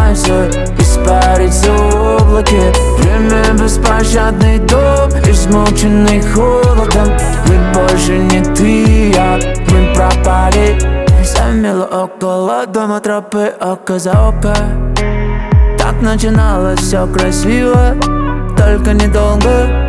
начинается, испарится в облаке. Время беспощадный дом, измученный холодом. Мы больше не ты и я, мы пропали. Замело около дома тропы, око за око. Так начиналось все красиво, только недолго.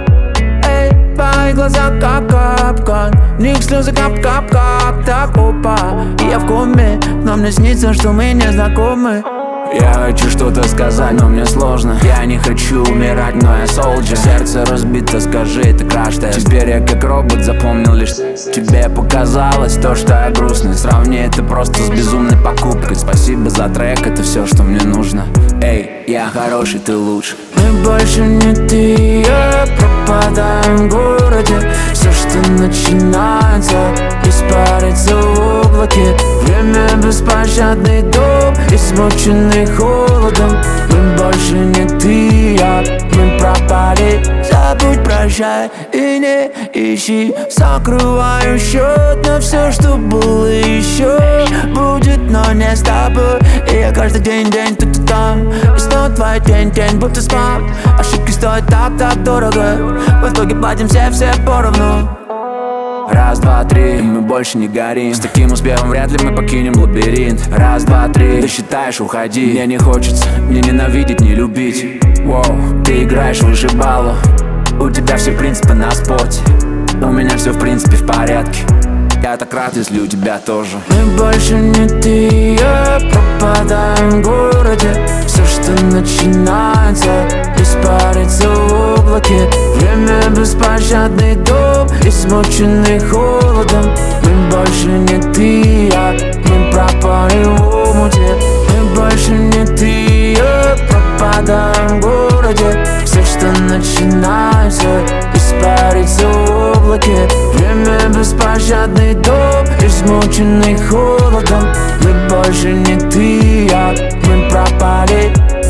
Твои глаза как капкан, в них слезы кап-кап-кап. Так опа, я в коме, но мне снится, что мы не знакомы. Я хочу что-то сказать, но мне сложно. Я не хочу умирать, но я солджер. Сердце разбито, скажи, ты краш-тест. Теперь я как робот запомнил лишь тебе показалось то, что я грустный. Сравни это просто с безумной покупкой. Спасибо за трек, это все, что мне нужно. Эй, я хороший, ты лучше. Мы больше не ты и я, пропадаем в городе. Все, что начинается, испарится в облаке. Время беспощадный дом, измученный холодом. Мы больше не ты и я, мы пропали. Забудь, прощай и не ищи. Закрываю счет на все, что было еще. Будет, но не с тобой. И я каждый день тут и там. И снова твой день, будто спам. Ошибки стоят так дорого. В итоге платим все поровну. Раз, два, три, и мы больше не горим. С таким успехом вряд ли мы покинем лабиринт. Раз, два, три, ты считаешь, уходи. Мне не хочется не ненавидеть, не любить. Воу, ты играешь в вышибалу. У тебя все принципы на споте. У меня все в принципе в порядке. Я так рад, если у тебя тоже. Мы больше не ты и я, пропадаем в городе. Все, что начинается, испарится в облаке. Время беспощадный дом, измученный холодом. Мы больше не ты и я, мы пропали в омуте. Мы больше не ты и я, пропадаем в городе. Все, что начинается, испарится в облаке. Время беспощадный дом, измученный холодом. Мы больше не ты и я, мы пропали.